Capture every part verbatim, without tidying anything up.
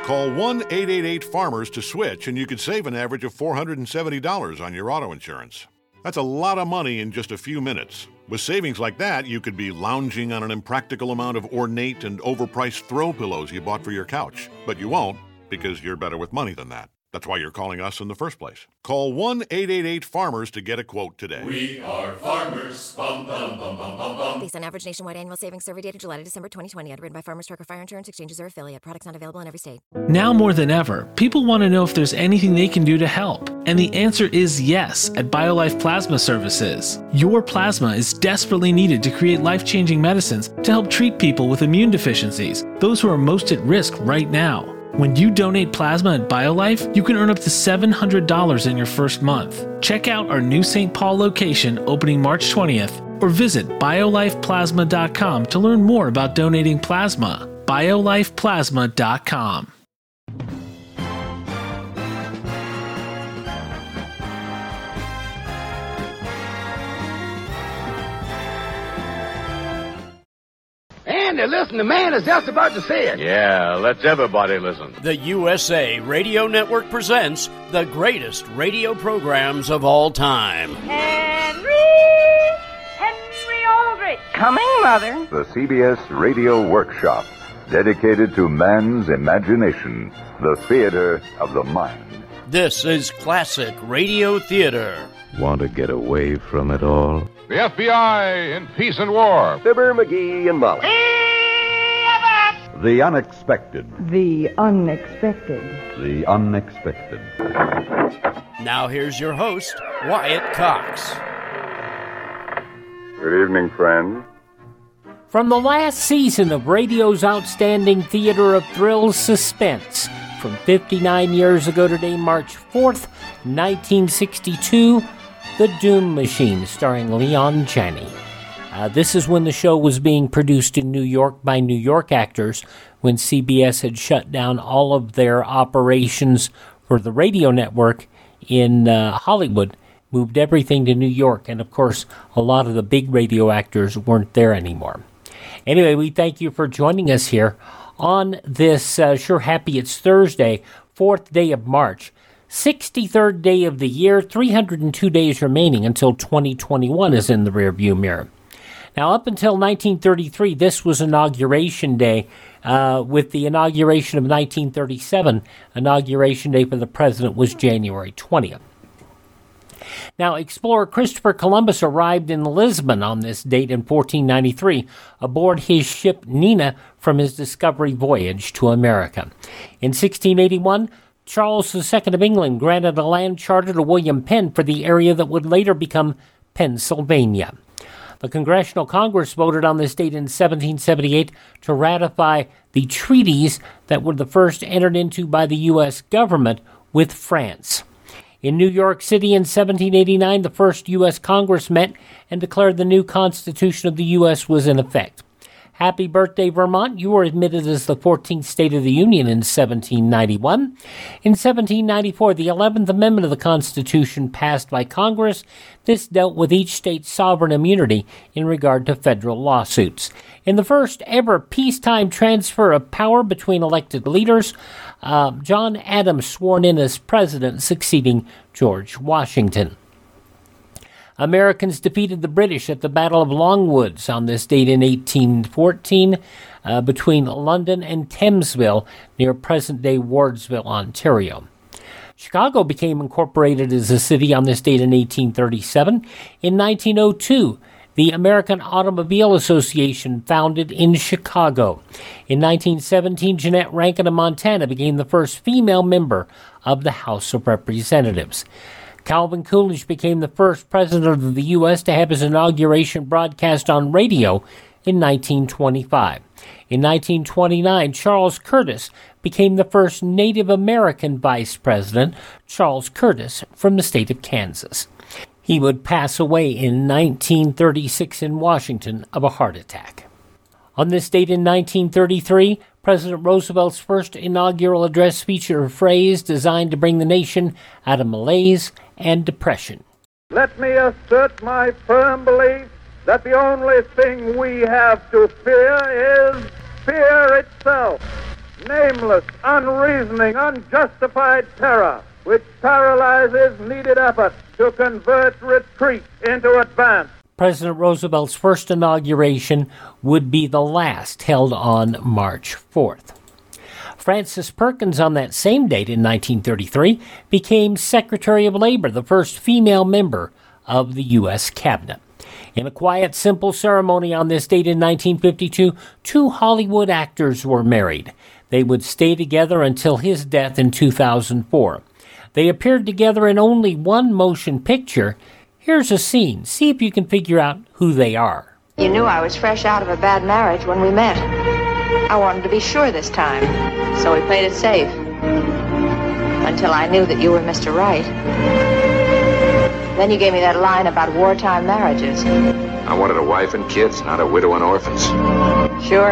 Call one eight eight eight farmers to switch, and you could save an average of four hundred seventy dollars on your auto insurance. That's a lot of money in just a few minutes. With savings like that, you could be lounging on an impractical amount of ornate and overpriced throw pillows you bought for your couch. But you won't, because you're better with money than that. That's why you're calling us in the first place. Call one eight eight eight farmers to get a quote today. We are farmers. Bum, bum, bum, bum, bum, bum. Based on average nationwide annual savings survey data July to December twenty twenty. Underwritten by Farmers Truck or Fire Insurance Exchanges or affiliate. Products not available in every state. Now more than ever, people want to know if there's anything they can do to help. And the answer is yes at BioLife Plasma Services. Your plasma is desperately needed to create life-changing medicines to help treat people with immune deficiencies, those who are most at risk right now. When you donate plasma at BioLife, you can earn up to seven hundred dollars in your first month. Check out our new Saint Paul location opening March twentieth, or visit bio life plasma dot com to learn more about donating plasma. bio life plasma dot com. Andy, listen, the man is just about to say it. Yeah, let's everybody listen. The U S A Radio Network presents the greatest radio programs of all time. Henry! Henry Aldrich! Coming, Mother. The C B S Radio Workshop, dedicated to man's imagination, the theater of the mind. This is classic radio theater. Want to get away from it all? The F B I in Peace and War. Fibber, McGee, and Molly. The unexpected. The unexpected. The unexpected. Now here's your host, Wyatt Cox. Good evening, friends. From the last season of radio's outstanding theater of thrills, Suspense, from fifty-nine years ago today, March fourth, nineteen sixty-two, The Doom Machine, starring Leon Janney. Uh, this is when the show was being produced in New York by New York actors, when C B S had shut down all of their operations for the radio network in uh, Hollywood, moved everything to New York, and of course, a lot of the big radio actors weren't there anymore. Anyway, we thank you for joining us here on this uh, Sure Happy It's Thursday, fourth day of March, sixty-third day of the year, three hundred two days remaining until twenty twenty-one is in the rearview mirror. Now, up until nineteen thirty-three, this was Inauguration Day. Uh, with the inauguration of nineteen thirty-seven, Inauguration Day for the president was January twentieth. Now, explorer Christopher Columbus arrived in Lisbon on this date in fourteen ninety-three aboard his ship Nina from his discovery voyage to America. In sixteen eighty-one, Charles the Second of England granted a land charter to William Penn for the area that would later become Pennsylvania. The Congressional Congress voted on this date in seventeen seventy-eight to ratify the treaties that were the first entered into by the U S government with France. In New York City in seventeen eighty-nine, the first U S Congress met and declared the new Constitution of the U S was in effect. Happy birthday, Vermont. You were admitted as the fourteenth State of the Union in seventeen ninety-one. In seventeen ninety-four, the eleventh Amendment of the Constitution passed by Congress. This dealt with each state's sovereign immunity in regard to federal lawsuits. In the first ever peacetime transfer of power between elected leaders, uh, John Adams sworn in as president, succeeding George Washington. Americans defeated the British at the Battle of Longwoods on this date in eighteen fourteen uh, between London and Thamesville near present-day Wardsville, Ontario. Chicago became incorporated as a city on this date in eighteen thirty-seven. In nineteen oh two, the American Automobile Association founded in Chicago. In nineteen seventeen, Jeanette Rankin of Montana became the first female member of the House of Representatives. Calvin Coolidge became the first president of the U S to have his inauguration broadcast on radio in nineteen twenty-five. In nineteen twenty-nine, Charles Curtis became the first Native American vice president, Charles Curtis from the state of Kansas. He would pass away in nineteen thirty-six in Washington of a heart attack. On this date in nineteen thirty-three, President Roosevelt's first inaugural address featured a phrase designed to bring the nation out of malaise and depression. Let me assert my firm belief that the only thing we have to fear is fear itself. nameless, unreasoning, unjustified terror which paralyzes needed effort to convert retreat into advance. President Roosevelt's first inauguration would be the last held on March fourth. Frances Perkins, on that same date in nineteen thirty-three, became Secretary of Labor, the first female member of the U S Cabinet. In a quiet, simple ceremony on this date in nineteen fifty-two, two Hollywood actors were married. They would stay together until his death in two thousand four. They appeared together in only one motion picture. Here's a scene. See if you can figure out who they are. You knew I was fresh out of a bad marriage when we met. I wanted to be sure this time, so we played it safe. Until I knew that you were Mister Right. Then you gave me that line about wartime marriages. I wanted a wife and kids, not a widow and orphans. Sure.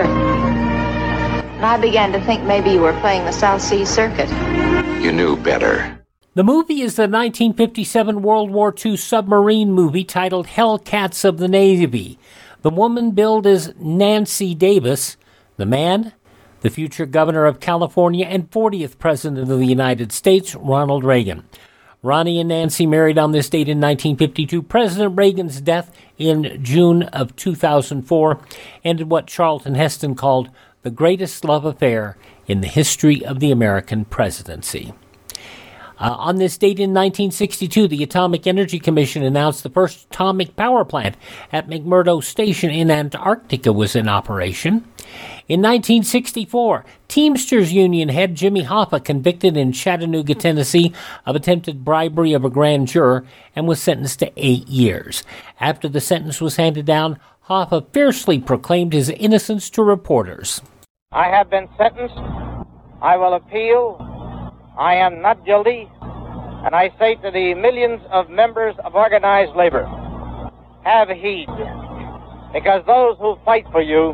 And I began to think maybe you were playing the South Sea Circuit. You knew better. The movie is the nineteen fifty-seven World War Two submarine movie titled Hellcats of the Navy. The woman billed as Nancy Davis. The man, the future governor of California and fortieth President of the United States, Ronald Reagan. Ronnie and Nancy married on this date in nineteen fifty-two. President Reagan's death in June of two thousand four ended what Charlton Heston called the greatest love affair in the history of the American presidency. Uh, on this date in nineteen sixty-two, the Atomic Energy Commission announced the first atomic power plant at McMurdo Station in Antarctica was in operation. In nineteen sixty-four, Teamsters Union head Jimmy Hoffa convicted in Chattanooga, Tennessee, of attempted bribery of a grand juror and was sentenced to eight years. After the sentence was handed down, Hoffa fiercely proclaimed his innocence to reporters. I have been sentenced. I will appeal. I am not guilty. And I say to the millions of members of organized labor, have heed, because those who fight for you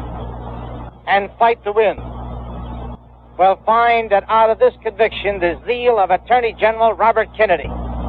and fight to win will find that out of this conviction, the zeal of Attorney General Robert Kennedy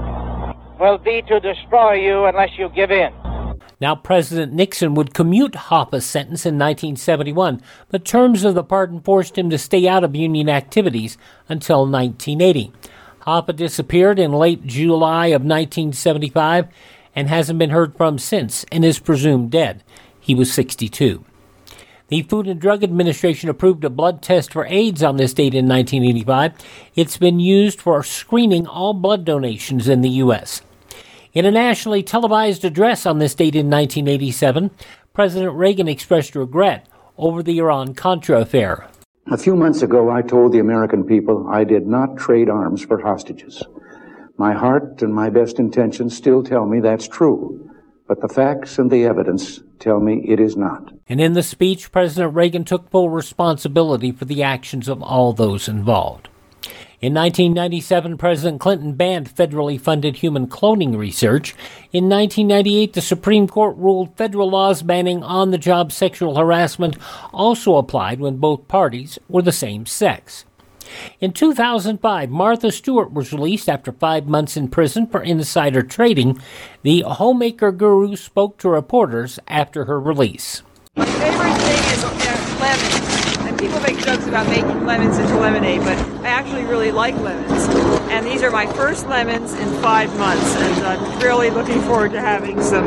will be to destroy you unless you give in. Now, President Nixon would commute Hoffa's sentence in nineteen seventy-one, but terms of the pardon forced him to stay out of union activities until nineteen eighty. Hoffa disappeared in late July of nineteen seventy-five and hasn't been heard from since and is presumed dead. He was sixty-two. The Food and Drug Administration approved a blood test for AIDS on this date in nineteen eighty-five. It's been used for screening all blood donations in the U S In a nationally televised address on this date in nineteen eighty-seven, President Reagan expressed regret over the Iran-Contra affair. A few months ago, I told the American people I did not trade arms for hostages. My heart and my best intentions still tell me that's true, but the facts and the evidence tell me it is not. And in the speech, President Reagan took full responsibility for the actions of all those involved. In nineteen ninety-seven, President Clinton banned federally funded human cloning research. In nineteen ninety-eight, the Supreme Court ruled federal laws banning on-the-job sexual harassment also applied when both parties were the same sex. In two thousand five, Martha Stewart was released after five months in prison for insider trading. The homemaker guru spoke to reporters after her release. My favorite thing is uh, lemons. And people make jokes about making lemons into lemonade, but I actually really like lemons. And these are my first lemons in five months, and I'm really looking forward to having some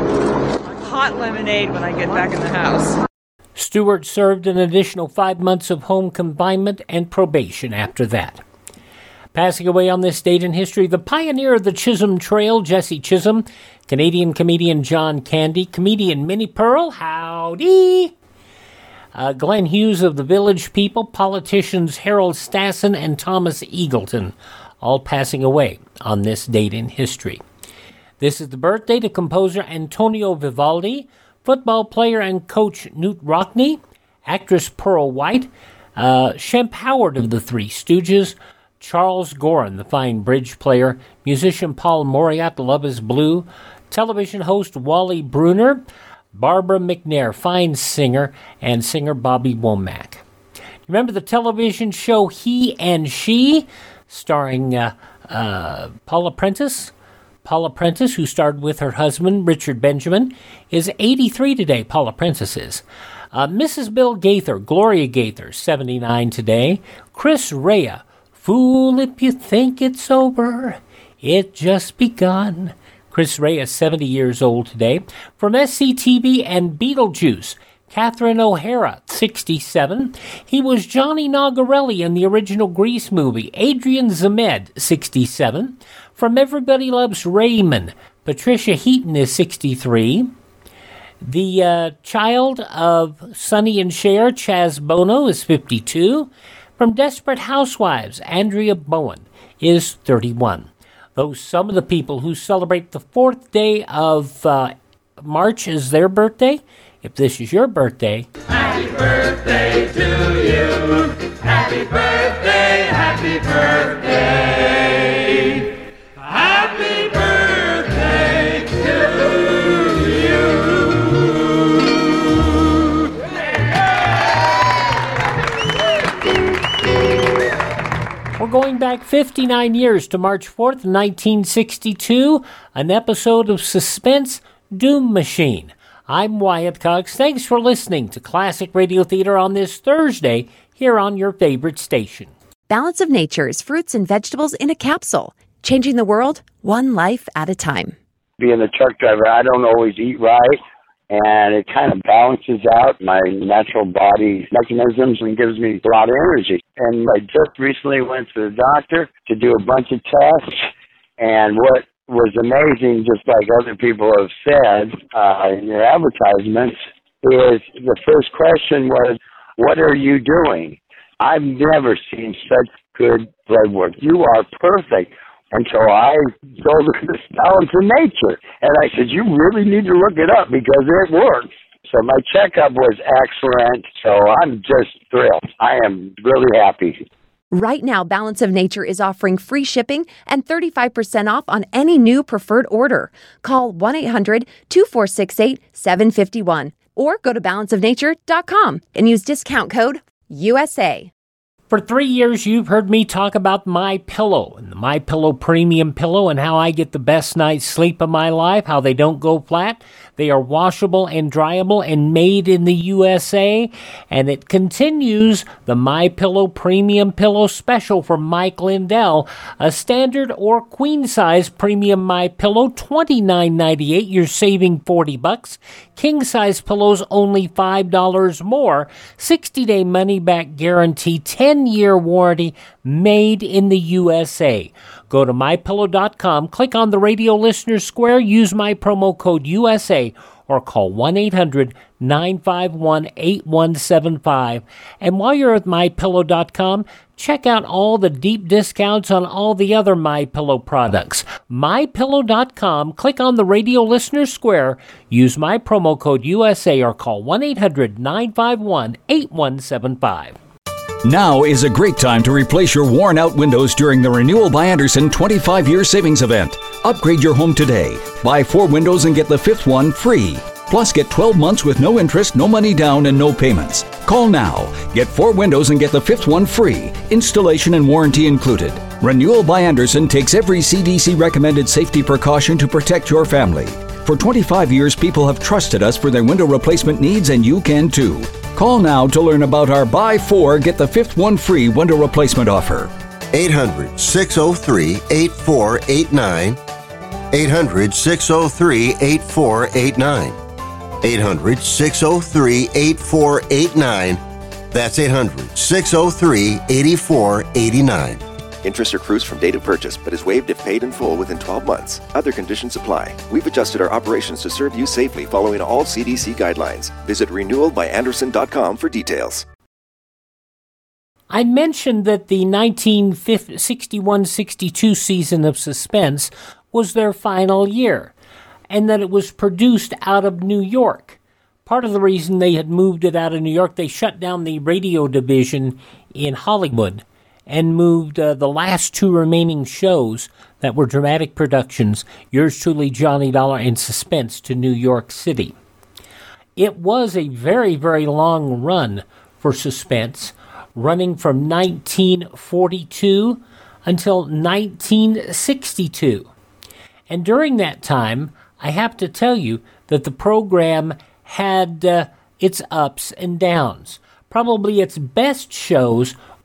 hot lemonade when I get back in the house. Stewart served an additional five months of home confinement and probation after that. Passing away on this date in history, the pioneer of the Chisholm Trail, Jesse Chisholm, Canadian comedian John Candy, comedian Minnie Pearl, howdy, uh, Glenn Hughes of the Village People, politicians Harold Stassen and Thomas Eagleton, all passing away on this date in history. This is the birthday to composer Antonio Vivaldi, football player and coach Knute Rockne, actress Pearl White, uh, Shemp Howard of the Three Stooges, Charles Gorin, the fine bridge player, musician Paul Moriat, Love is Blue, television host Wally Bruner, Barbara McNair, fine singer, and singer Bobby Womack. Remember the television show He and She, starring uh, uh, Paula Prentice? Paula Prentice, who starred with her husband, Richard Benjamin, is eighty-three today, Paula Prentice is. Uh, Missus Bill Gaither, Gloria Gaither, seventy-nine today. Chris Rea, Fool If You Think It's Over, It Just Begun. Chris Rea is seventy years old today. From S C T V and Beetlejuice, Catherine O'Hara, sixty-seven. He was Johnny Nogarelli in the original Grease movie. Adrian Zemed, sixty-seven. From Everybody Loves Raymond, Patricia Heaton is sixty-three. The uh, child of Sonny and Cher, Chaz Bono, is fifty-two. From Desperate Housewives, Andrea Bowen is thirty-one. Those some of the people who celebrate the fourth day of uh, March as their birthday. If this is your birthday, happy birthday to you. Happy birthday, happy birthday. Happy birthday to you. We're going back fifty-nine years to March fourth, nineteen sixty-two, an episode of Suspense, Doom Machine. I'm Wyatt Cox. Thanks for listening to Classic Radio Theater on this Thursday here on your favorite station. Balance of Nature's fruits and vegetables in a capsule, changing the world one life at a time. Being a truck driver, I don't always eat right, and it kind of balances out my natural body mechanisms and gives me a lot of energy. And I just recently went to the doctor to do a bunch of tests, and what was amazing, just like other people have said uh, in your advertisements, is the first question was, what are you doing? I've never seen such good blood work. You are perfect. Until I told her this Balance of Nature. And I said, you really need to look it up because it works. So my checkup was excellent. So I'm just thrilled. I am really happy. Right now, Balance of Nature is offering free shipping and thirty-five percent off on any new preferred order. Call one eight hundred two four six eight seven five one or go to balance of nature dot com and use discount code U S A. For three years, you've heard me talk about MyPillow and the MyPillow Premium Pillow and how I get the best night's sleep of my life, how they don't go flat. They are washable and dryable and made in the U S A. And it continues the MyPillow Premium Pillow Special from Mike Lindell. A standard or queen-size premium MyPillow, twenty-nine ninety-eight. You're saving forty bucks. King-size pillows, only five dollars more. sixty-day money-back guarantee, ten-year warranty, made in the U S A. Go to my pillow dot com, click on the radio listener square, use my promo code U S A, or call one eight hundred nine five one eight one seven five. And while you're at my pillow dot com, check out all the deep discounts on all the other MyPillow products. my pillow dot com, click on the radio listener square, use my promo code U S A, or call one eight hundred nine five one eight one seven five. Now is a great time to replace your worn-out windows during the Renewal by Andersen twenty-five year savings event. Upgrade your home today. Buy four windows and get the fifth one free. Plus, get twelve months with no interest, no money down, and no payments. Call now. Get four windows and get the fifth one free. Installation and warranty included. Renewal by Andersen takes every C D C-recommended safety precaution to protect your family. For twenty-five years, people have trusted us for their window replacement needs, and you can too. Call now to learn about our buy four, get the fifth one free window replacement offer. eight hundred six oh three eight four eight nine. eight hundred six oh three eight four eight nine. eight hundred six oh three eight four eight nine. That's eight hundred six oh three eight four eight nine. Interest accrues from date of purchase, but is waived if paid in full within twelve months. Other conditions apply. We've adjusted our operations to serve you safely following all C D C guidelines. Visit renewal by andersen dot com for details. I mentioned that the nineteen sixty-one sixty-two season of Suspense was their final year, and that it was produced out of New York. Part of the reason they had moved it out of New York, they shut down the radio division in Hollywood and moved uh, the last two remaining shows that were dramatic productions, Yours Truly, Johnny Dollar, and Suspense, to New York City. It was a very, very long run for Suspense, running from nineteen forty-two until nineteen sixty-two. And during that time, I have to tell you that the program had uh, its ups and downs. Probably its best shows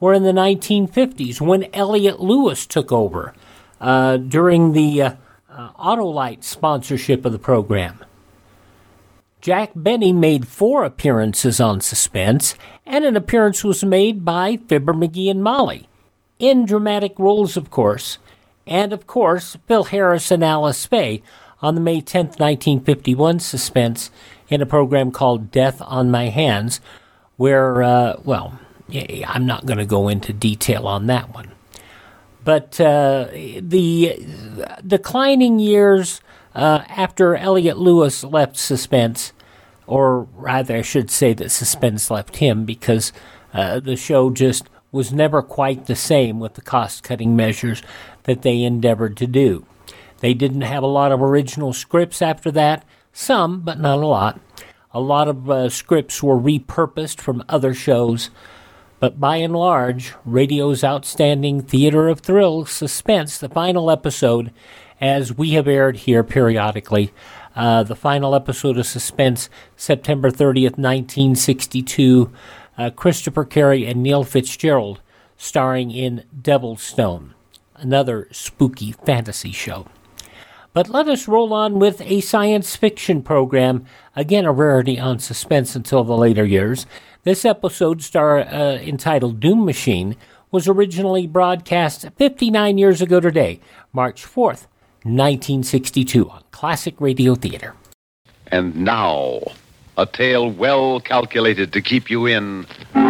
were in the nineteen fifties when Elliott Lewis took over uh, during the uh, uh, Autolite sponsorship of the program. Jack Benny made four appearances on Suspense, and an appearance was made by Fibber McGee and Molly, in dramatic roles, of course, and, of course, Phil Harris and Alice Faye on the May tenth, nineteen fifty-one Suspense in a program called Death on My Hands, where, uh, well, I'm not going to go into detail on that one. But uh, the declining years uh, after Elliott Lewis left Suspense, or rather I should say that Suspense left him, because uh, the show just was never quite the same with the cost-cutting measures that they endeavored to do. They didn't have a lot of original scripts after that, some, but not a lot. A lot of uh, scripts were repurposed from other shows, but by and large, radio's outstanding theater of thrills, Suspense, the final episode, as we have aired here periodically, uh, the final episode of Suspense, September thirtieth, nineteen sixty-two, uh, Christopher Carey and Neil Fitzgerald, starring in Devil's Stone, another spooky fantasy show. But let us roll on with a science fiction program, again a rarity on Suspense until the later years. This episode, star uh, entitled Doom Machine, was originally broadcast fifty-nine years ago today, March fourth, nineteen sixty-two, on Classic Radio Theater. And now, a tale well calculated to keep you in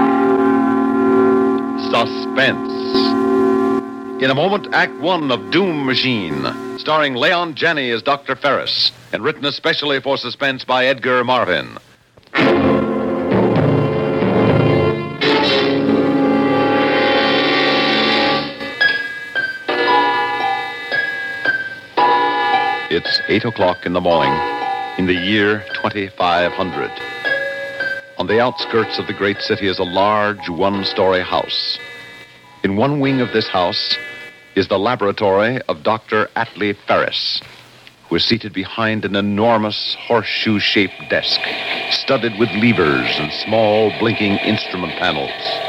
suspense. In a moment, Act One of Doom Machine, starring Leon Janney as Doctor Ferris, and written especially for Suspense by Edgar Marvin. It's eight o'clock in the morning, in the year twenty-five hundred. On the outskirts of the great city is a large one-story house. In one wing of this house is the laboratory of Doctor Atlee Ferris, who is seated behind an enormous horseshoe-shaped desk, studded with levers and small blinking instrument panels.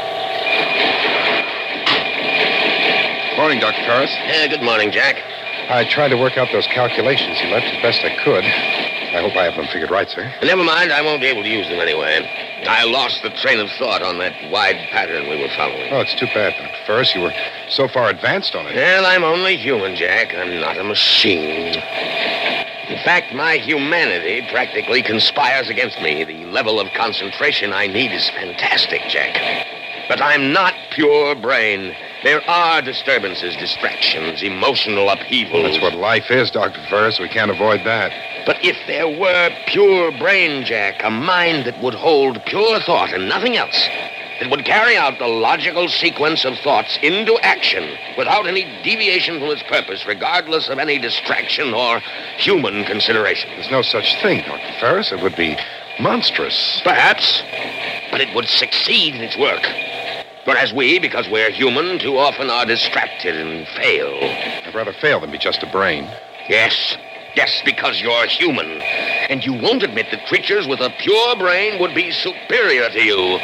Morning, Doctor Ferris. Yeah, good morning, Jack. I tried to work out those calculations you left as best I could. I hope I have them figured right, sir. Never mind, I won't be able to use them anyway. I lost the train of thought on that wide pattern we were following. Oh, it's too bad, Doctor Ferris. You were so far advanced on it. Well, I'm only human, Jack. I'm not a machine. In fact, my humanity practically conspires against me. The level of concentration I need is fantastic, Jack. But I'm not pure brain. There are disturbances, distractions, emotional upheavals. Well, that's what life is, Doctor Ferris. We can't avoid that. But if there were pure brain, Jack, a mind that would hold pure thought and nothing else, that would carry out the logical sequence of thoughts into action without any deviation from its purpose, regardless of any distraction or human consideration. There's no such thing, Doctor Ferris. It would be monstrous. Perhaps, but it would succeed in its work. Whereas we, because we're human, too often are distracted and fail. I'd rather fail than be just a brain. Yes. Yes, because you're human. And you won't admit that creatures with a pure brain would be superior to you.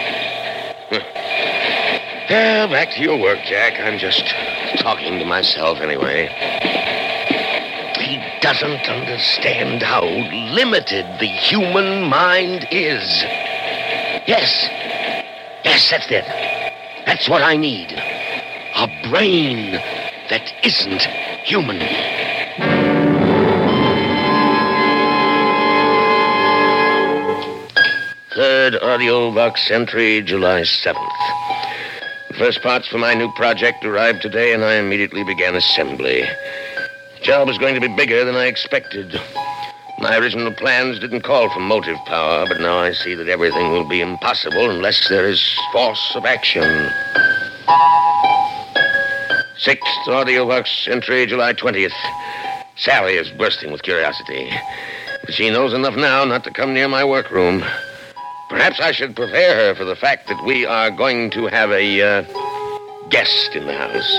Well, back to your work, Jack. I'm just talking to myself anyway. He doesn't understand how limited the human mind is. Yes. Yes, that's it. That's what I need. A brain that isn't human. Third audio box entry, July seventh. The first parts for my new project arrived today, and I immediately began assembly. The job is going to be bigger than I expected. My original plans didn't call for motive power, but now I see that everything will be impossible unless there is force of action. Sixth audio box entry, July twentieth. Sally is bursting with curiosity, but she knows enough now not to come near my workroom. Perhaps I should prepare her for the fact that we are going to have a uh, guest in the house.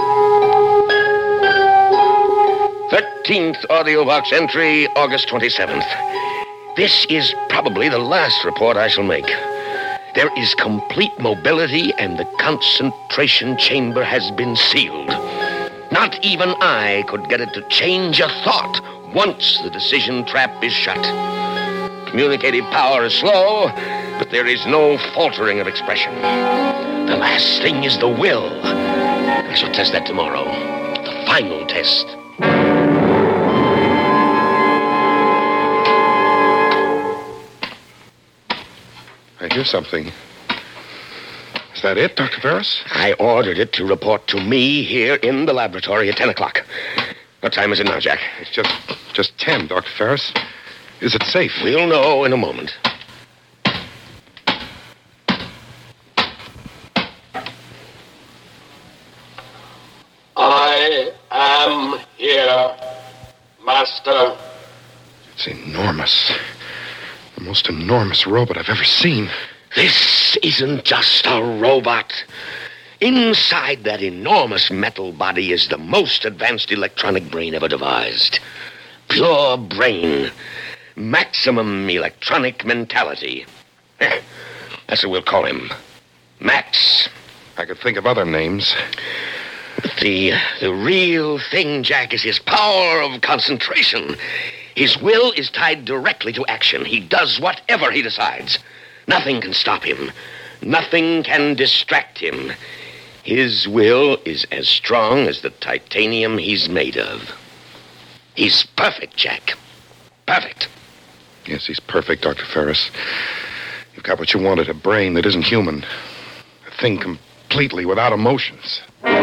thirteenth audio box entry, August twenty-seventh. This is probably the last report I shall make. There is complete mobility, and the concentration chamber has been sealed. Not even I could get it to change a thought once the decision trap is shut. Communicative power is slow, but there is no faltering of expression. The last thing is the will. I shall test that tomorrow. The final test. I hear something. Is that it, Doctor Ferris? I ordered it to report to me here in the laboratory at ten o'clock. What time is it now, Jack? It's just just ten, Doctor Ferris. Is it safe? We'll know in a moment. I am here, Master. It's enormous. The most enormous robot I've ever seen. This isn't just a robot. Inside that enormous metal body is the most advanced electronic brain ever devised. Pure brain. Maximum electronic mentality. Eh, that's what we'll call him. Max. I could think of other names. The, the real thing, Jack, is his power of concentration. His will is tied directly to action. He does whatever he decides. Nothing can stop him. Nothing can distract him. His will is as strong as the titanium he's made of. He's perfect, Jack. Perfect. Yes, he's perfect, Doctor Ferris. You've got what you wanted, a brain that isn't human. A thing completely without emotions.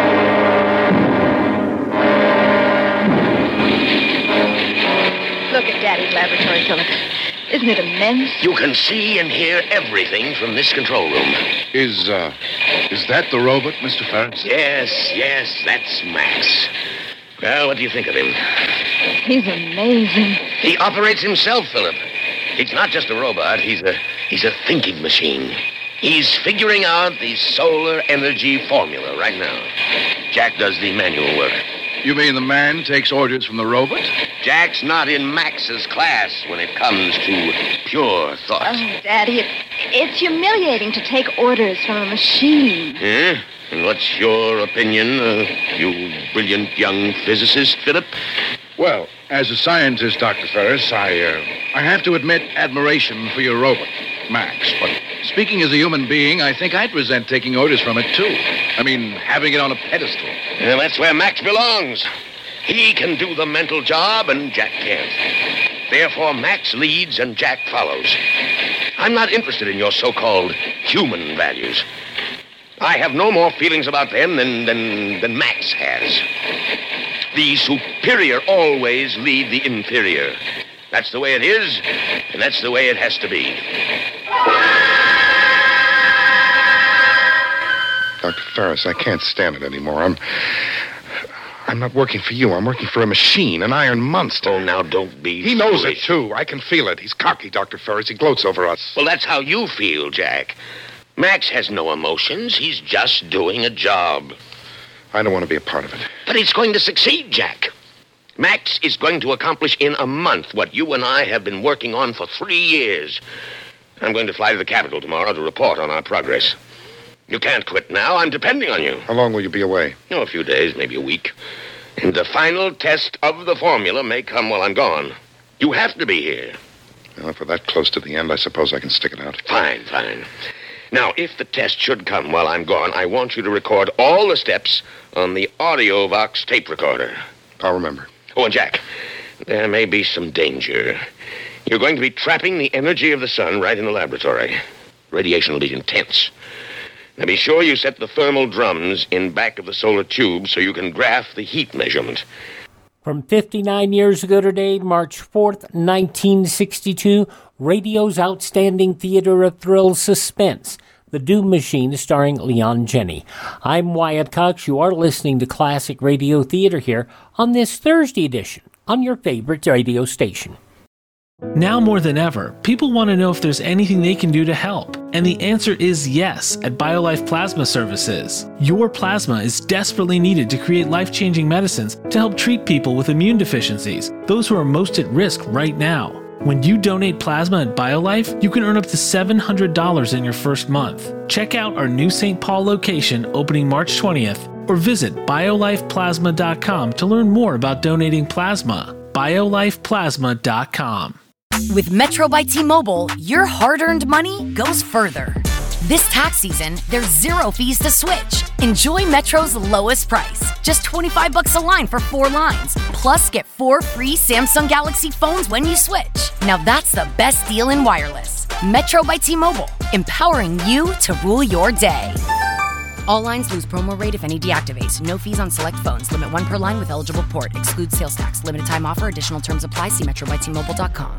Look at Daddy's laboratory, Philip. Isn't it immense? You can see and hear everything from this control room. Is, uh, is that the robot, Mister Ferris? Yes, yes, that's Max. Well, what do you think of him? He's amazing. He operates himself, Philip. He's not just a robot. He's a he's a thinking machine. He's figuring out the solar energy formula right now. Jack does the manual work. You mean the man takes orders from the robot? Jack's not in Max's class when it comes to pure thought. Oh, Daddy, it, it's humiliating to take orders from a machine. Yeah? And what's your opinion, uh, you brilliant young physicist, Philip? Well, as a scientist, Doctor Ferris, I, uh, I have to admit admiration for your robot, Max. But speaking as a human being, I think I'd resent taking orders from it, too. I mean, having it on a pedestal. Well, that's where Max belongs. He can do the mental job, and Jack can't. Therefore, Max leads and Jack follows. I'm not interested in your so-called human values. I have no more feelings about them than, than, than Max has. The superior always lead the inferior. That's the way it is, and that's the way it has to be. Doctor Ferris, I can't stand it anymore. I'm... I'm not working for you. I'm working for a machine, an iron monster. Oh, now don't be He knows foolish. it, too. I can feel it. He's cocky, Doctor Ferris. He gloats over us. Well, that's how you feel, Jack. Max has no emotions. He's just doing a job. I don't want to be a part of it. But he's going to succeed, Jack. Max is going to accomplish in a month what you and I have been working on for three years. I'm going to fly to the Capitol tomorrow to report on our progress. You can't quit now. I'm depending on you. How long will you be away? Oh, a few days, maybe a week. And the final test of the formula may come while I'm gone. You have to be here. Well, if we're that close to the end, I suppose I can stick it out. Fine, fine. Now, if the test should come while I'm gone, I want you to record all the steps on the AudioVox tape recorder. I'll remember. Oh, and Jack, there may be some danger. You're going to be trapping the energy of the sun right in the laboratory. Radiation will be intense. Now, be sure you set the thermal drums in back of the solar tube so you can graph the heat measurement. From fifty-nine years ago today, March fourth, nineteen sixty-two, radio's outstanding theater of thrill suspense, The Doom Machine, starring Leon Jenney. I'm Wyatt Cox. You are listening to Classic Radio Theater here on this Thursday edition on your favorite radio station. Now more than ever, people want to know if there's anything they can do to help. And the answer is yes at BioLife Plasma Services. Your plasma is desperately needed to create life-changing medicines to help treat people with immune deficiencies, those who are most at risk right now. When you donate plasma at BioLife, you can earn up to seven hundred dollars in your first month. Check out our new Saint Paul location opening March twentieth, or visit bio life plasma dot com to learn more about donating plasma. bio life plasma dot com. With Metro by T-Mobile, your hard-earned money goes further. This tax season, there's zero fees to switch. Enjoy Metro's lowest price, just twenty-five bucks a line for four lines. Plus, get four free Samsung Galaxy phones when you switch. Now that's the best deal in wireless. Metro by T-Mobile, empowering you to rule your day. All lines lose promo rate if any deactivates. No fees on select phones. Limit one per line with eligible port. Excludes sales tax. Limited time offer. Additional terms apply. See metro by t mobile dot com.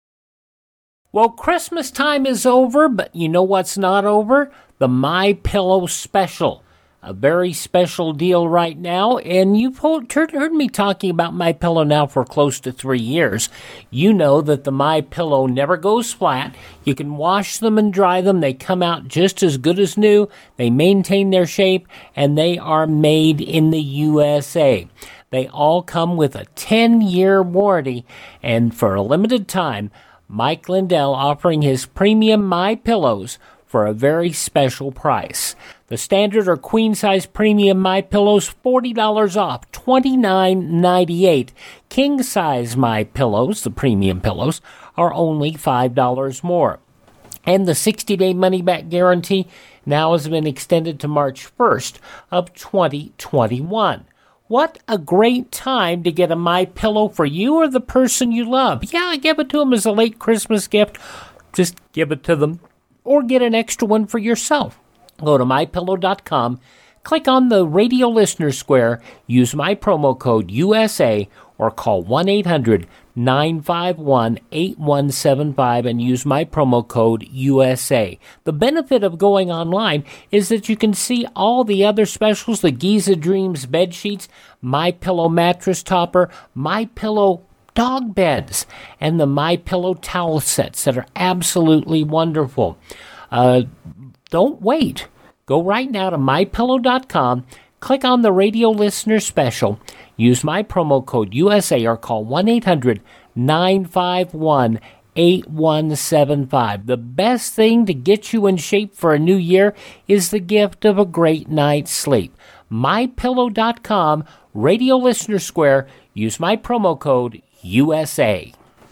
Well, Christmas time is over, but you know what's not over? The MyPillow special. A very special deal right now, and you've heard me talking about MyPillow now for close to three years. You know that the MyPillow never goes flat. You can wash them and dry them. They come out just as good as new. They maintain their shape, and they are made in the U S A. They all come with a ten-year warranty, and for a limited time, Mike Lindell offering his premium MyPillows for a very special price. The standard or queen-size premium MyPillows, forty dollars off, twenty-nine ninety-eight. King-size MyPillows, the premium pillows, are only five dollars more. And the sixty-day money-back guarantee now has been extended to March first of twenty twenty-one. What a great time to get a MyPillow for you or the person you love. Yeah, give it to them as a late Christmas gift. Just give it to them. Or get an extra one for yourself. Go to my pillow dot com, click on the radio listener square, use my promo code U S A, or call one eight hundred nine five one eight one seven five and use my promo code U S A. The benefit of going online is that you can see all the other specials, the Giza Dreams bed sheets, MyPillow mattress topper, MyPillow dog beds, and the MyPillow towel sets that are absolutely wonderful. Uh, don't wait. Go right now to my pillow dot com, click on the radio listener special, use my promo code U S A, or call one eight hundred nine five one eight one seven five. The best thing to get you in shape for a new year is the gift of a great night's sleep. my pillow dot com, radio listener square, use my promo code U S A.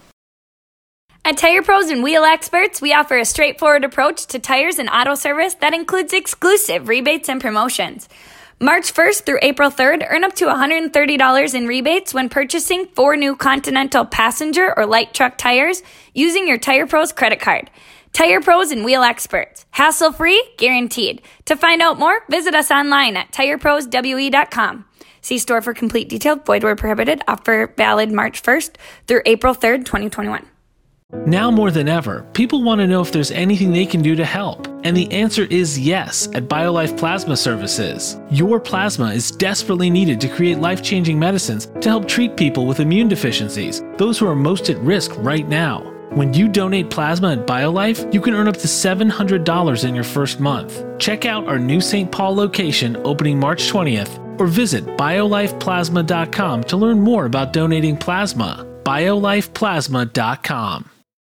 At Tire Pros and Wheel Experts, we offer a straightforward approach to tires and auto service that includes exclusive rebates and promotions. March first through April third, earn up to one hundred thirty dollars in rebates when purchasing four new Continental passenger or light truck tires using your Tire Pros credit card. Tire Pros and Wheel Experts. Hassle-free, guaranteed. To find out more, visit us online at tire pros w e dot com. See store for complete detail. Void where prohibited. Offer valid March first through April third, twenty twenty-one. Now more than ever, people want to know if there's anything they can do to help. And the answer is yes at BioLife Plasma Services. Your plasma is desperately needed to create life-changing medicines to help treat people with immune deficiencies, those who are most at risk right now. When you donate plasma at BioLife, you can earn up to seven hundred dollars in your first month. Check out our new Saint Paul location opening March twentieth, or visit bio life plasma dot com to learn more about donating plasma. bio life plasma dot com.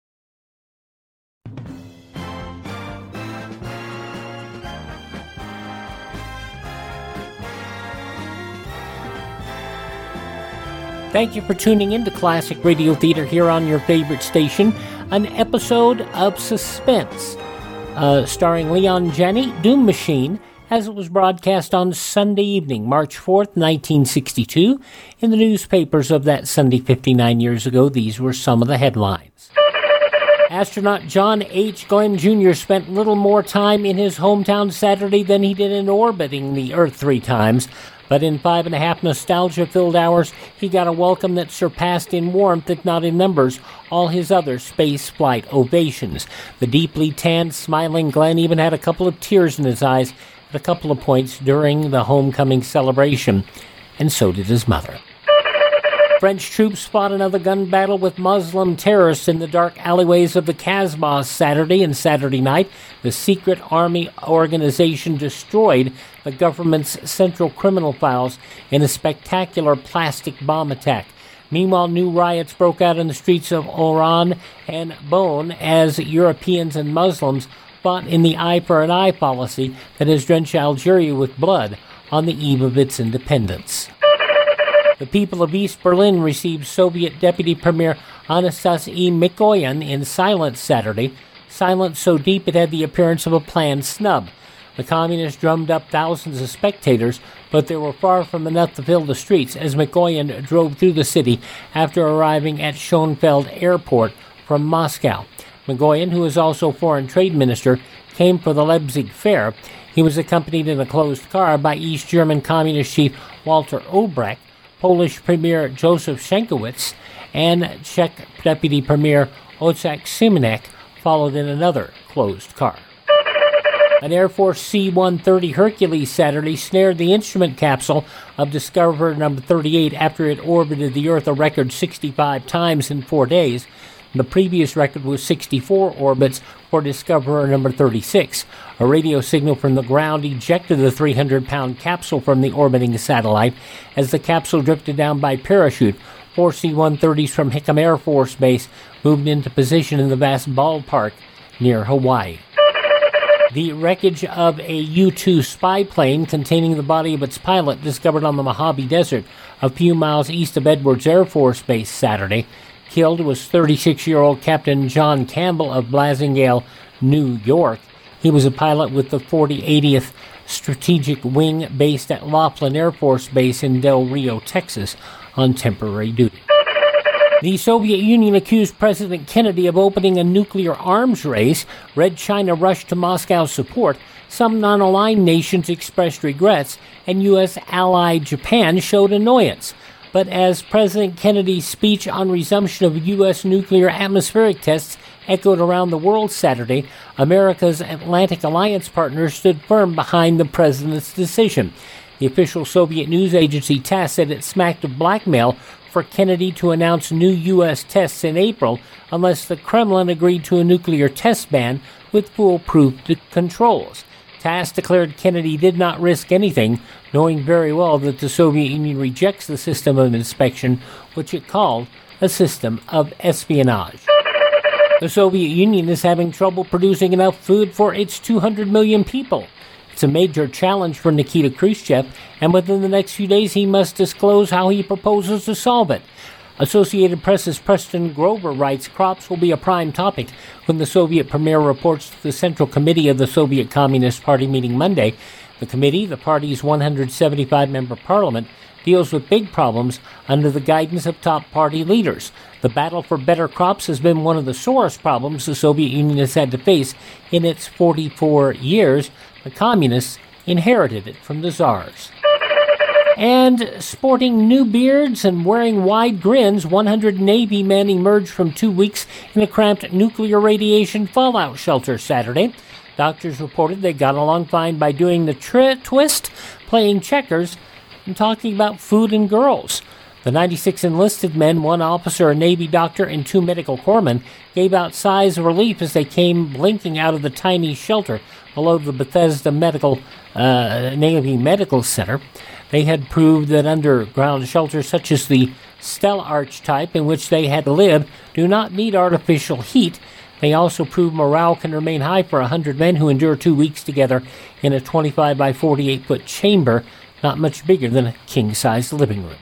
Thank you for tuning in to Classic Radio Theater here on your favorite station. An episode of Suspense, uh, starring Leon Janney, Doom Machine, as it was broadcast on Sunday evening, March fourth, nineteen sixty-two. In the newspapers of that Sunday fifty-nine years ago, these were some of the headlines. Astronaut John H. Glenn Junior spent little more time in his hometown Saturday than he did in orbiting the Earth three times. But in five and a half nostalgia-filled hours, he got a welcome that surpassed in warmth, if not in numbers, all his other space flight ovations. The deeply tanned, smiling Glenn even had a couple of tears in his eyes at a couple of points during the homecoming celebration, and so did his mother. French troops fought another gun battle with Muslim terrorists in the dark alleyways of the Kasbah Saturday and Saturday night. The secret army organization destroyed the government's central criminal files in a spectacular plastic bomb attack. Meanwhile, new riots broke out in the streets of Oran and Bonn as Europeans and Muslims fought in the eye for an eye policy that has drenched Algeria with blood on the eve of its independence. The people of East Berlin received Soviet Deputy Premier Anastasy Mikoyan in silence Saturday, silence so deep it had the appearance of a planned snub. The communists drummed up thousands of spectators, but there were far from enough to fill the streets as Mikoyan drove through the city after arriving at Schönefeld Airport from Moscow. Mikoyan, who is also foreign trade minister, came for the Leipzig Fair. He was accompanied in a closed car by East German Communist chief Walter Obrecht, Polish Premier Joseph Schenkowitz, and Czech Deputy Premier Ocek Simonek followed in another closed car. An Air Force C one thirty Hercules Saturday snared the instrument capsule of Discoverer number thirty-eight after it orbited the Earth a record sixty-five times in four days. The previous record was sixty-four orbits for Discoverer number thirty-six. A radio signal from the ground ejected the three hundred pound capsule from the orbiting satellite as the capsule drifted down by parachute. Four C one thirties from Hickam Air Force Base moved into position in the vast ballpark near Hawaii. The wreckage of a U two spy plane containing the body of its pilot discovered on the Mojave Desert a few miles east of Edwards Air Force Base Saturday. Killed was thirty-six-year-old Captain John Campbell of Blasingale, New York. He was a pilot with the forty-eightieth Strategic Wing based at Laughlin Air Force Base in Del Rio, Texas, on temporary duty. The Soviet Union accused President Kennedy of opening a nuclear arms race. Red China rushed to Moscow's support. Some non-aligned nations expressed regrets, and U S ally Japan showed annoyance. But as President Kennedy's speech on resumption of U S nuclear atmospheric tests echoed around the world Saturday, America's Atlantic Alliance partners stood firm behind the president's decision. The official Soviet news agency TASS said it smacked of blackmail for Kennedy to announce new U S tests in April unless the Kremlin agreed to a nuclear test ban with foolproof controls. TASS declared Kennedy did not risk anything, knowing very well that the Soviet Union rejects the system of inspection, which it called a system of espionage. The Soviet Union is having trouble producing enough food for its two hundred million people. It's a major challenge for Nikita Khrushchev, and within the next few days he must disclose how he proposes to solve it. Associated Press's Preston Grover writes crops will be a prime topic when the Soviet premier reports to the Central Committee of the Soviet Communist Party meeting Monday. The committee, the party's one hundred seventy-five member parliament, deals with big problems under the guidance of top party leaders. The battle for better crops has been one of the sorest problems the Soviet Union has had to face in its forty-four years. The communists inherited it from the czars. And sporting new beards and wearing wide grins, one hundred Navy men emerged from two weeks in a cramped nuclear radiation fallout shelter Saturday. Doctors reported they got along fine by doing the tri- twist, playing checkers, and talking about food and girls. The ninety-six enlisted men, one officer, a Navy doctor, and two medical corpsmen, gave out sighs of relief as they came blinking out of the tiny shelter below the Bethesda Medical uh, Navy Medical Center. They had proved that underground shelters such as the Stella Arch type in which they had lived do not need artificial heat. They also proved morale can remain high for one hundred men who endure two weeks together in a twenty-five by forty-eight foot chamber, not much bigger than a king-sized living room.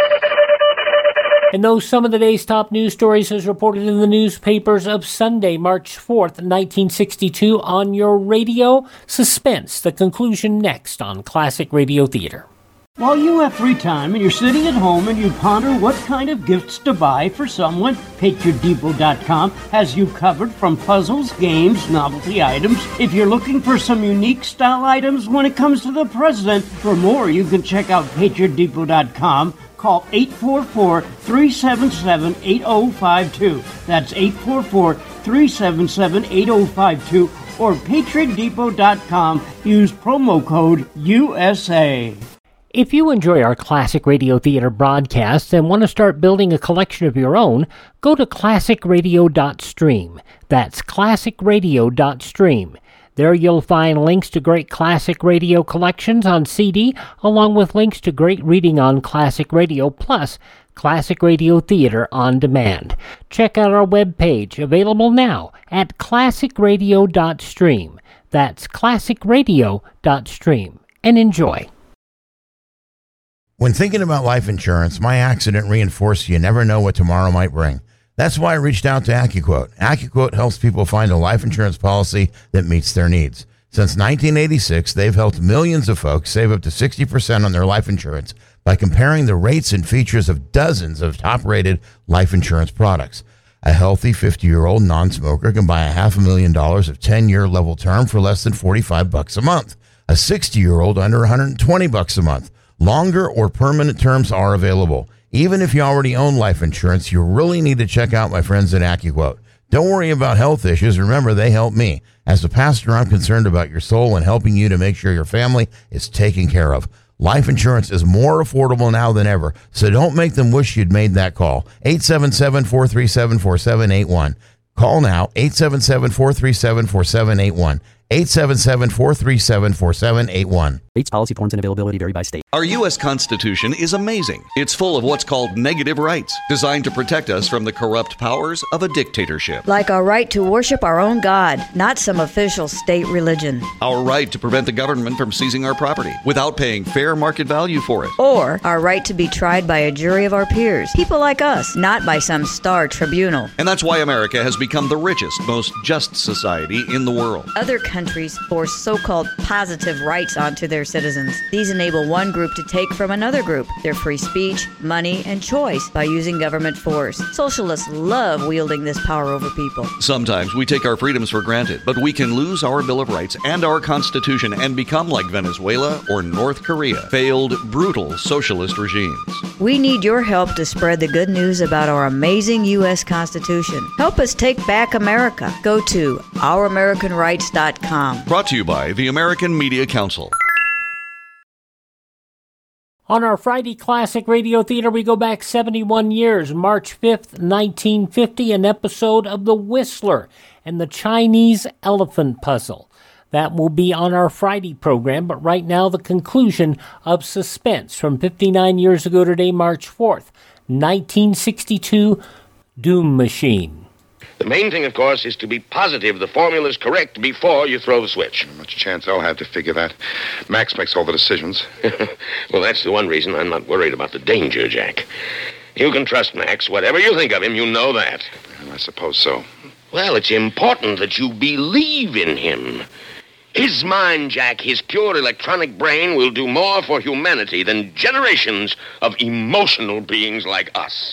And those some of the day's top news stories as reported in the newspapers of Sunday, March fourth, nineteen sixty-two on your radio. Suspense, the conclusion next on Classic Radio Theater. While you have free time and you're sitting at home and you ponder what kind of gifts to buy for someone, Patriot Depot dot com has you covered from puzzles, games, novelty items. If you're looking for some unique style items when it comes to the president, for more you can check out Patriot Depot dot com. Call eight four four, three seven seven, eight zero five two. That's eight four four, three seven seven, eight zero five two. Or Patriot Depot dot com. Use promo code U S A. If you enjoy our Classic Radio Theater broadcasts and want to start building a collection of your own, go to classic radio dot stream. That's classic radio dot stream. There you'll find links to great classic radio collections on C D, along with links to great reading on classic radio, plus Classic Radio Theater on Demand. Check out our webpage, available now at classic radio dot stream. That's classic radio dot stream. And enjoy. When thinking about life insurance, my accident reinforced you never know what tomorrow might bring. That's why I reached out to AccuQuote. AccuQuote helps people find a life insurance policy that meets their needs. Since nineteen eighty-six, they've helped millions of folks save up to sixty percent on their life insurance by comparing the rates and features of dozens of top-rated life insurance products. A healthy fifty-year-old non-smoker can buy a half a million dollars of ten-year level term for less than forty-five bucks a month. A sixty-year-old under one hundred twenty bucks a month. Longer or permanent terms are available. Even if you already own life insurance, you really need to check out my friends at AccuQuote. Don't worry about health issues. Remember, they help me. As a pastor, I'm concerned about your soul and helping you to make sure your family is taken care of. Life insurance is more affordable now than ever, so don't make them wish you'd made that call. eight seven seven, four three seven, four seven eight one. Call now, eight seven seven, four three seven, four seven eight one. eight seven seven, four three seven, four seven eight one. Rates, policy forms, and availability vary by state. Our U S Constitution is amazing. It's full of what's called negative rights, designed to protect us from the corrupt powers of a dictatorship. Like our right to worship our own God, not some official state religion. Our right to prevent the government from seizing our property without paying fair market value for it. Or our right to be tried by a jury of our peers, people like us, not by some star tribunal. And that's why America has become the richest, most just society in the world. Other countries force so-called positive rights onto their citizens. These enable one group to take from another group their free speech, money, and choice by using government force. Socialists love wielding this power over people. Sometimes we take our freedoms for granted, but we can lose our Bill of Rights and our Constitution and become like Venezuela or North Korea, failed, brutal socialist regimes. We need your help to spread the good news about our amazing U S Constitution. Help us take back America. Go to our american rights dot com. Brought to you by the American Media Council. On our Friday Classic Radio Theater, we go back seventy-one years, March fifth, nineteen fifty, an episode of The Whistler and the Chinese Elephant Puzzle. That will be on our Friday program, but right now the conclusion of Suspense from fifty-nine years ago today, March fourth, nineteen sixty-two, Doom Machine. The main thing, of course, is to be positive the formula's correct before you throw the switch. How much chance I'll have to figure that? Max makes all the decisions. Well, that's the one reason I'm not worried about the danger, Jack. You can trust Max. Whatever you think of him, you know that. Well, I suppose so. Well, it's important that you believe in him. His mind, Jack, his pure electronic brain will do more for humanity than generations of emotional beings like us.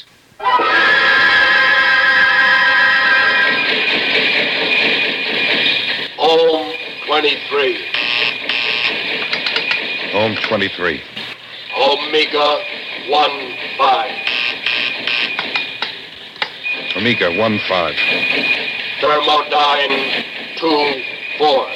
Home twenty-three. Home twenty-three. Omega one five. Omega one five. Thermodyne two four.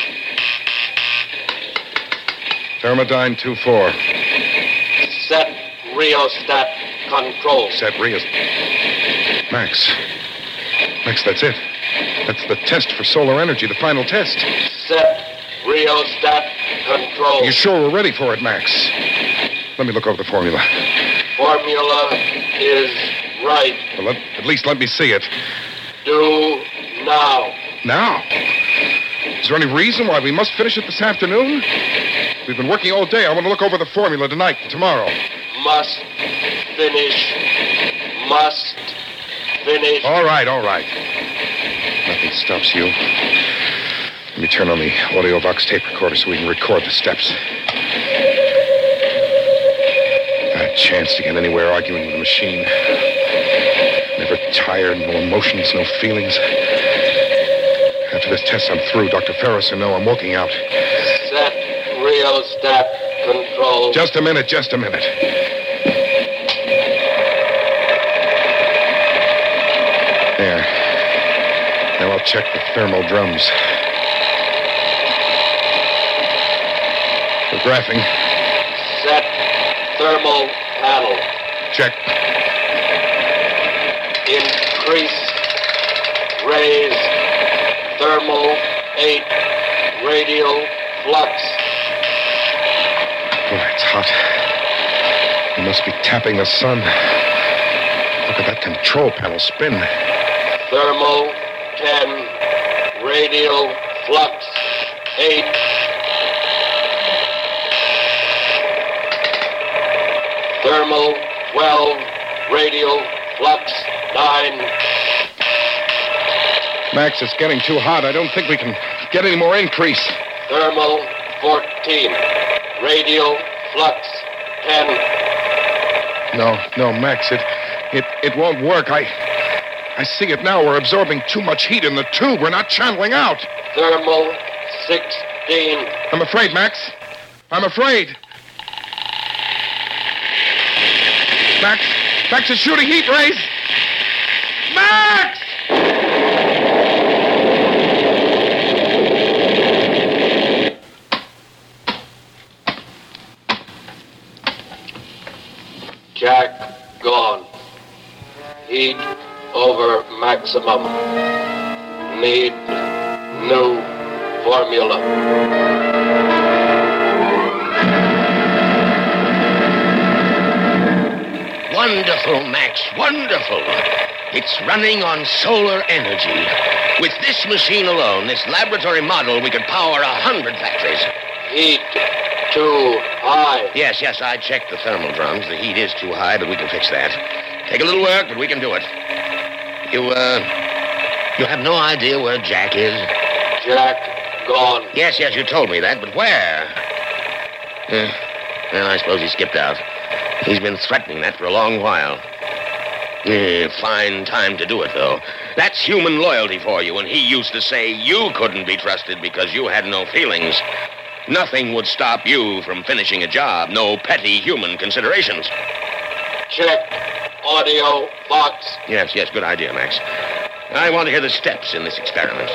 Thermodyne two four. Set rheostat control. Set rheostat. Max. Max, that's it. That's the test for solar energy, the final test. Set rheostat control. You sure we're ready for it, Max? Let me look over the formula. Formula is right. Well, let, at least let me see it. Do now. Now? Is there any reason why we must finish it this afternoon? We've been working all day. I want to look over the formula tonight and tomorrow. Must finish. Must finish. All right, all right. Nothing stops you. Let me turn on the AudioVox tape recorder so we can record the steps. Not a chance to get anywhere arguing with a machine. Never tired, no emotions, no feelings. After this test, I'm through. Doctor Ferris will know I'm walking out. Set rheostat control. Just a minute, just a minute. There. Now I'll check the thermal drums. For graphing. Set thermal panel. Check. Increase. Raise. Thermal eight. Radial flux. Boy, it's hot. He must be tapping the sun. Look at that control panel spin. Thermal, ten. Radial, flux, eight. Thermal, twelve. Radial, flux, nine. Max, it's getting too hot. I don't think we can get any more increase. Thermal, fourteen. Radial, flux, ten. No, no, Max, it, it, it won't work. I, I see it now. We're absorbing too much heat in the tube. We're not channeling out. Thermal, sixteen. I'm afraid, Max. I'm afraid. Max, Max is shooting heat rays. Max! Jack, gone. Heat over maximum. Need new formula. Wonderful, Max, wonderful. It's running on solar energy. With this machine alone, this laboratory model, we could power a hundred factories. Heat too high. Yes, yes, I checked the thermal drums. The heat is too high, but we can fix that. Take a little work, but we can do it. You, uh, you have no idea where Jack is? Jack, gone. Yes, yes, you told me that, but where? Uh, well, I suppose he skipped out. He's been threatening that for a long while. Eh, fine time to do it, though. That's human loyalty for you, and he used to say you couldn't be trusted because you had no feelings. Nothing would stop you from finishing a job. No petty human considerations. Check. Audio box. Yes, yes, good idea, Max. I want to hear the steps in this experiment.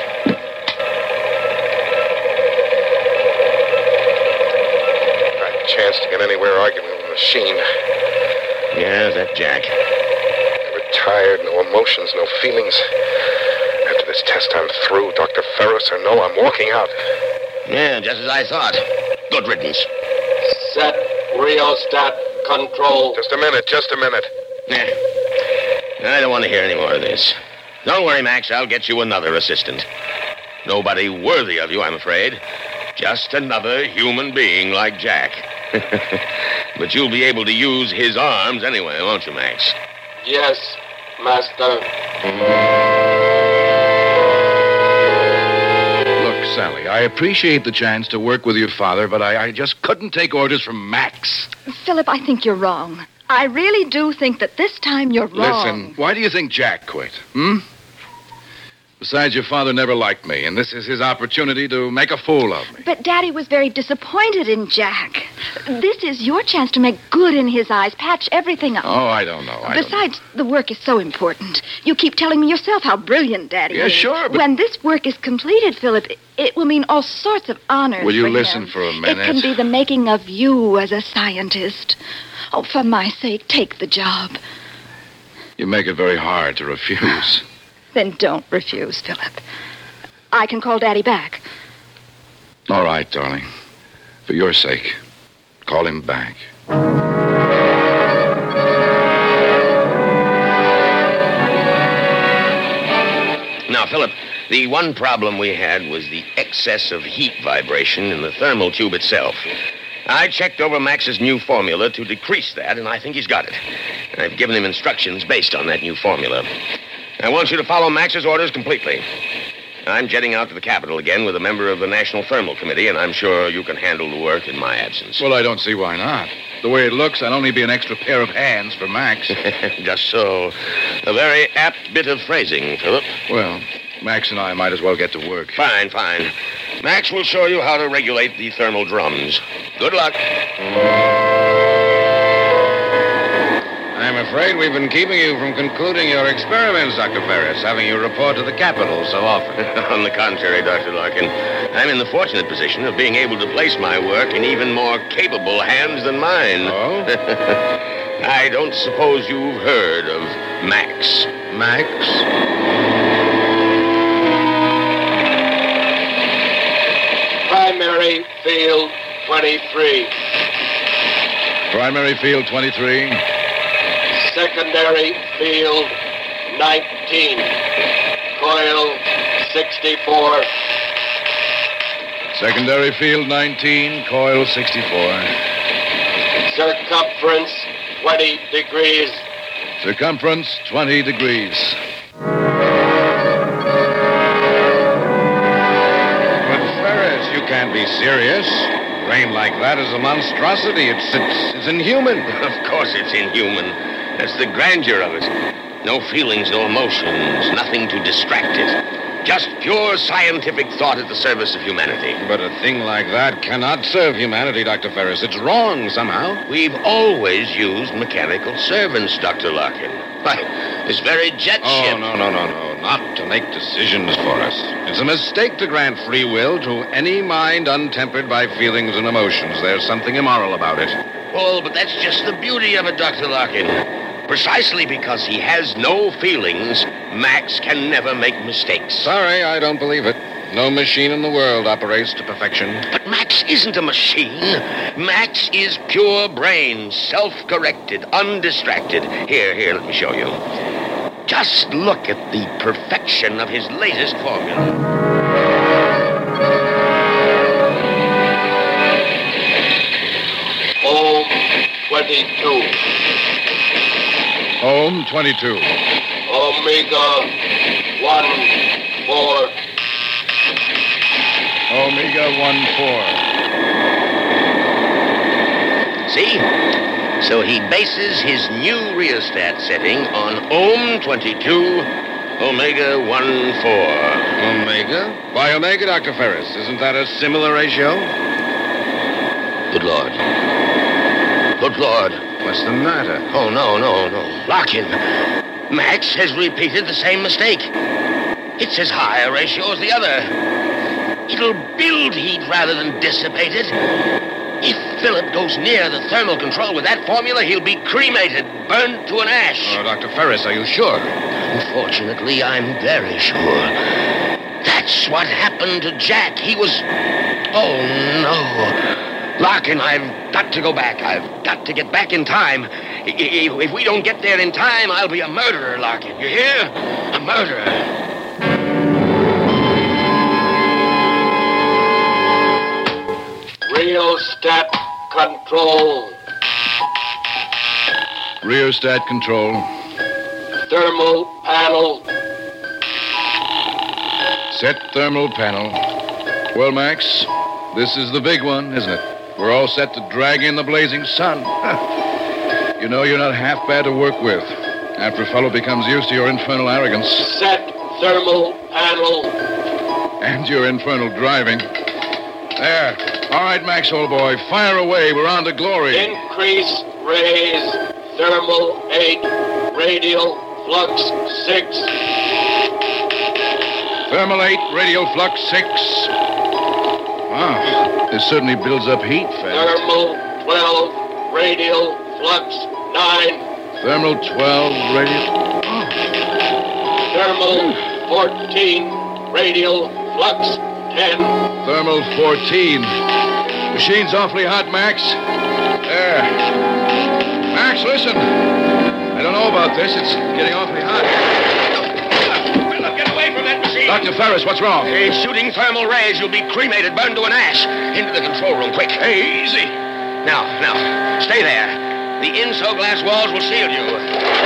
Not a chance to get anywhere arguing with the machine. Yeah, that Jack. Never tired, no emotions, no feelings. After this test, I'm through. Doctor Ferris or no, I'm walking out. Yeah, just as I thought. Good riddance. Set rheostat control. Just a minute, just a minute. Nah. I don't want to hear any more of this. Don't worry, Max. I'll get you another assistant. Nobody worthy of you, I'm afraid. Just another human being like Jack. But you'll be able to use his arms anyway, won't you, Max? Yes, Master. Look, Sally, I appreciate the chance to work with your father, but I, I just couldn't take orders from Max. Philip, I think you're wrong. I really do think that this time you're wrong. Listen, why do you think Jack quit? Hmm? Besides, your father never liked me, and this is his opportunity to make a fool of me. But Daddy was very disappointed in Jack. This is your chance to make good in his eyes, patch everything up. Oh, I don't know. I Besides, the work is so important. You keep telling me yourself how brilliant Daddy Yeah, is. sure, but- When this work is completed, Philip, it will mean all sorts of honors Will you for listen him. for a minute? It can be the making of you as a scientist. Oh, for my sake, take the job. You make it very hard to refuse. Then don't refuse, Philip. I can call Daddy back. All right, darling. For your sake, call him back. Now, Philip, the one problem we had was the excess of heat vibration in the thermal tube itself. I checked over Max's new formula to decrease that, and I think he's got it. I've given him instructions based on that new formula. I want you to follow Max's orders completely. I'm jetting out to the Capitol again with a member of the National Thermal Committee, and I'm sure you can handle the work in my absence. Well, I don't see why not. The way it looks, I'll only be an extra pair of hands for Max. Just so. A very apt bit of phrasing, Philip. Well, Max and I might as well get to work. Fine, fine. Max will show you how to regulate the thermal drums. Good luck. I'm afraid we've been keeping you from concluding your experiments, Doctor Ferris, having you report to the Capitol so often. On the contrary, Doctor Larkin, I'm in the fortunate position of being able to place my work in even more capable hands than mine. Oh? I don't suppose you've heard of Max. Max? Primary field twenty-three. Primary field twenty-three. Secondary field nineteen. Coil sixty-four. Secondary field nineteen, coil sixty-four. Circumference twenty degrees. Circumference twenty degrees. But Ferris, you can't be serious. Rain like that is a monstrosity. It's, it's, it's inhuman. Of course it's inhuman. That's the grandeur of it. No feelings, no emotions, nothing to distract it. Just pure scientific thought at the service of humanity. But a thing like that cannot serve humanity, Doctor Ferris. It's wrong somehow. We've always used mechanical servants, Doctor Larkin. Why, this very jet oh, ship... Oh, no, no, no, no. Not to make decisions for us. It's a mistake to grant free will to any mind untempered by feelings and emotions. There's something immoral about it. Well, but that's just the beauty of it, Doctor Larkin. Precisely because he has no feelings, Max can never make mistakes. Sorry, I don't believe it. No machine in the world operates to perfection. But Max isn't a machine. Max is pure brain, self-corrected, undistracted. Here, here, let me show you. Just look at the perfection of his latest formula. Ohm twenty-two. Ohm twenty-two. Omega one four. Omega one four. See? So he bases his new rheostat setting on Ohm twenty-two, Omega one four. Omega? Why Omega, Doctor Ferris? Isn't that a similar ratio? Good Lord. Good Lord. What's the matter? Oh, no, no, no. Larkin, Max has repeated the same mistake. It's as high a ratio as the other. It'll build heat rather than dissipate it. If Philip goes near the thermal control with that formula, he'll be cremated, burnt to an ash. Oh, Doctor Ferris, are you sure? Unfortunately, I'm very sure. That's what happened to Jack. He was... Oh, no. Larkin, I've got to go back. I've got to get back in time. If we don't get there in time, I'll be a murderer, Larkin. You hear? A murderer. Rheostat control. Rheostat control. Thermal panel. Set thermal panel. Well, Max, this is the big one, isn't it? We're all set to drag in the blazing sun. You know, you're not half bad to work with after a fellow becomes used to your infernal arrogance. Set thermal panel. And your infernal driving. There. All right, Max, old boy, fire away. We're on to glory. Increase raise. Thermal eight. Radial flux six. Thermal eight, radial flux six. Wow, this certainly builds up heat fast. Thermal twelve, radial flux nine. Thermal twelve, radial... Oh. Thermal fourteen, radial flux ten. Thermal fourteen. Machine's awfully hot, Max. There. Max, listen. I don't know about this. It's getting awfully hot. Philip, get away from that machine. Doctor Ferris, what's wrong? He's shooting thermal rays. You'll be cremated, burned to an ash. Into the control room, quick. Hey, easy. Now, now, stay there. The inso glass walls will shield you.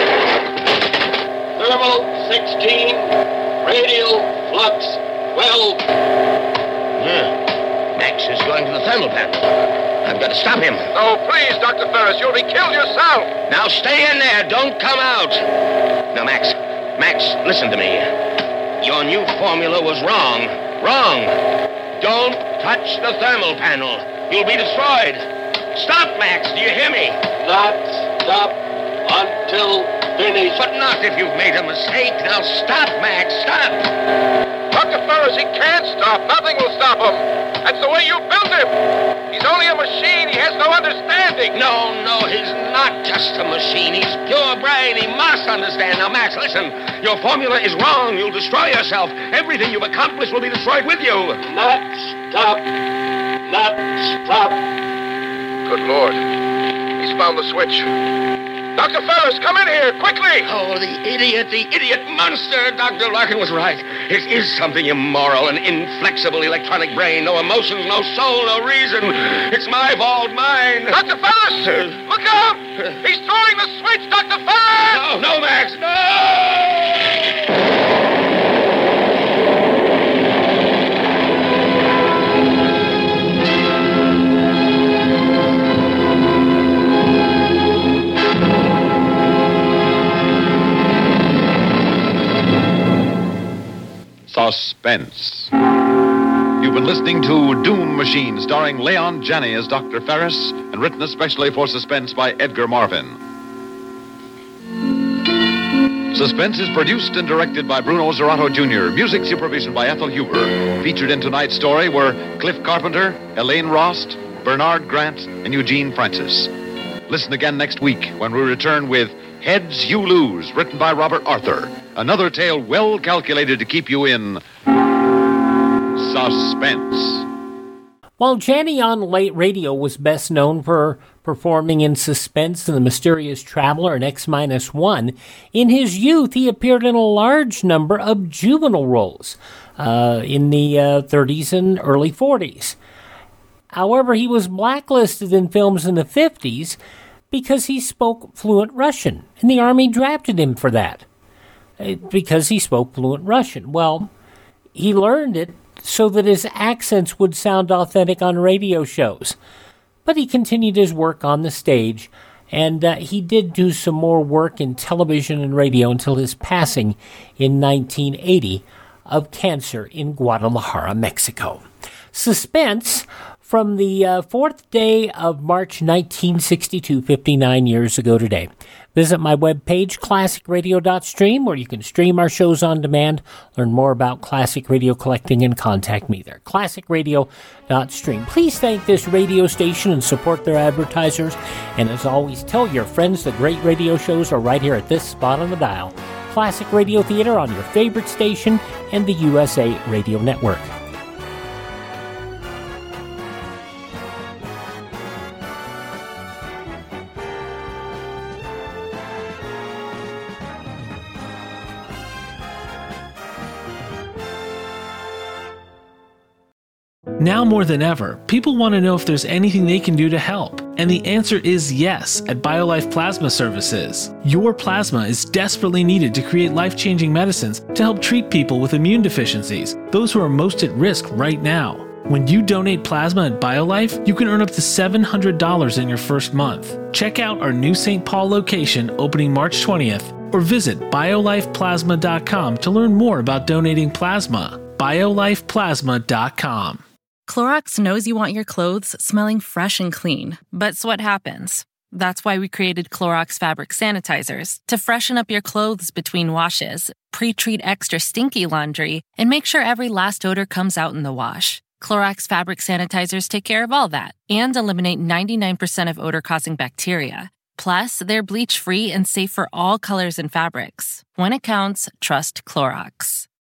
Thermal sixteen, radial flux twelve. Yeah. Max is going to the thermal panel. I've got to stop him. Oh, please, Doctor Ferris, you'll be killed yourself. Now stay in there. Don't come out. Now, Max, Max, listen to me. Your new formula was wrong. Wrong. Don't touch the thermal panel. You'll be destroyed. Stop, Max. Do you hear me? Not stop until finished. But not if you've made a mistake. Now stop, Max. Stop. Doctor Ferris, he can't stop. Nothing will stop him. That's the way you built him. He's only a machine. He has no understanding. No, no, he's not just a machine. He's pure brain. He must understand. Now, Max, listen. Your formula is wrong. You'll destroy yourself. Everything you've accomplished will be destroyed with you. Not stop. Not stop. Good Lord. He's found the switch. Doctor Ferris, come in here, quickly! Oh, the idiot, the idiot monster! Doctor Larkin was right. It is something immoral, an inflexible electronic brain. No emotions, no soul, no reason. It's my fault, mine. Doctor Ferris! Look out! He's throwing the switch, Doctor Ferris! No, no, Max, no! Suspense. You've been listening to Doom Machine, starring Leon Janney as Doctor Ferris, and written especially for Suspense by Edgar Marvin. Suspense is produced and directed by Bruno Zerato Junior Music supervision by Ethel Huber. Featured in tonight's story were Cliff Carpenter, Elaine Rost, Bernard Grant, and Eugene Francis. Listen again next week when we return with Heads You Lose, written by Robert Arthur. Another tale well calculated to keep you in suspense. While Janney on late radio was best known for performing in Suspense and The Mysterious Traveler and X minus one, in his youth he appeared in a large number of juvenile roles uh, in the uh, thirties and early forties. However, he was blacklisted in films in the fifties because he spoke fluent Russian, and the Army drafted him for that, because he spoke fluent Russian. Well, he learned it so that his accents would sound authentic on radio shows. But he continued his work on the stage, and uh, he did do some more work in television and radio until his passing in nineteen eighty of cancer in Guadalajara, Mexico. Suspense, from the uh, fourth day of March nineteen sixty-two, fifty-nine years ago today. Visit my webpage, classic radio dot stream, where you can stream our shows on demand, learn more about classic radio collecting, and contact me there. classic radio dot stream. Please thank this radio station and support their advertisers. And as always, tell your friends the great radio shows are right here at this spot on the dial. Classic Radio Theater on your favorite station and the U S A Radio Network. Now more than ever, people want to know if there's anything they can do to help. And the answer is yes at BioLife Plasma Services. Your plasma is desperately needed to create life-changing medicines to help treat people with immune deficiencies, those who are most at risk right now. When you donate plasma at BioLife, you can earn up to seven hundred dollars in your first month. Check out our new Saint Paul location opening March twentieth, or visit bio life plasma dot com to learn more about donating plasma. bio life plasma dot com. Clorox knows you want your clothes smelling fresh and clean, but what happens? That's why we created Clorox fabric sanitizers to freshen up your clothes between washes, pre-treat extra stinky laundry, and make sure every last odor comes out in the wash. Clorox fabric sanitizers take care of all that and eliminate ninety-nine percent of odor-causing bacteria. Plus, they're bleach-free and safe for all colors and fabrics. When it counts, trust Clorox.